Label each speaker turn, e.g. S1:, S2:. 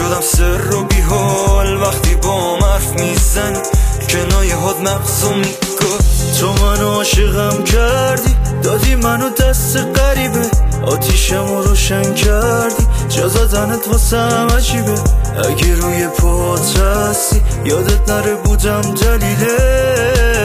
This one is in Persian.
S1: شدم سر و بیحال وقتی با حرف میزنی کنایه هات مغزو میگفت. تو منو عاشقم کردی، دادی منو دست غریبه، آتیشمو روشن کردی، جا زدنت واسم عجیبه. اگه روی پات هستی یادت نره بودم دلیله